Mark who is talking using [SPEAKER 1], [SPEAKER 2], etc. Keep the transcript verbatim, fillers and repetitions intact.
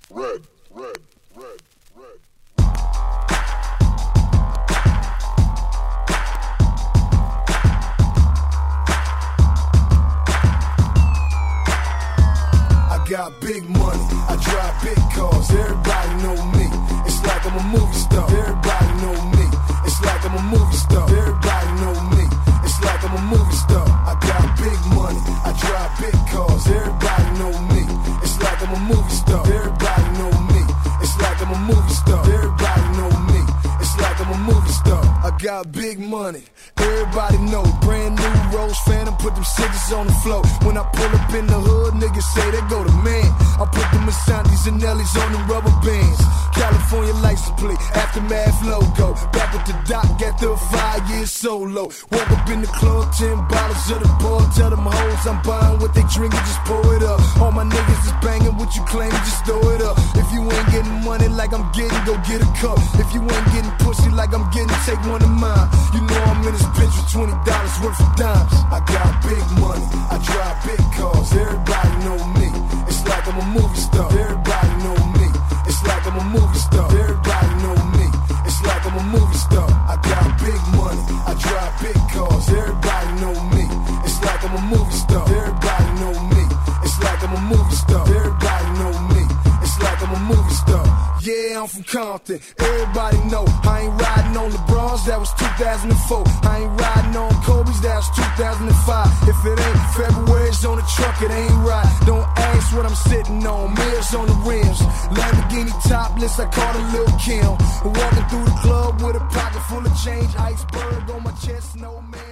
[SPEAKER 1] red, red, red, red.
[SPEAKER 2] I got big money, I drive big cars, everybody know me. It's like I'm a movie star, everybody know me. It's like I'm a movie star, everybody know me. It's like I'm a movie star. I got big money, I drive big cars, everybody know me. It's like I'm a movie star, everybody know me. It's like I'm a movie star, everybody know me. It's like I'm a movie star. I got big money, everybody know. Brand new Rose Phantom, put them scissors on the floor. When I pull up in the hood, niggas say they go to man. I put them Asantis and Nellies on them rubber bands. California license plate, Aftermath logo. Back with the doc after five years solo. Walk up in the club, ten bottles of the ball. Tell them hoes I'm buying what they drinking, just pour it up. All my niggas is banging what you claiming, just throw it up. If you ain't getting money like I'm getting, go get a cup. If you ain't getting pussy like I'm getting, take one of mine. You know I'm in this bitch with twenty dollars worth of dimes. I got big money, I drive big cars, everybody know me. It's like I'm a movie star, everybody know me. It's like I'm a movie star, everybody know me. It's like I'm a movie star. I got big money, I drive big cars, everybody know me. It's like I'm a movie star, everybody know me. It's like I'm a movie star, everybody know me. It's like I'm a movie star. Yeah, I'm from Compton, everybody know. I ain't riding on LeBrons, that was two thousand four. I ain't riding on Kobe's, that was two thousand five. If it ain't February's on the truck, it ain't right. Don't ask what I'm sitting on, mirrors on the rims. Lamborghini topless, I call it Lil' Kim. Walking through the club with a pocket full of change. Iceberg on my chest, no man.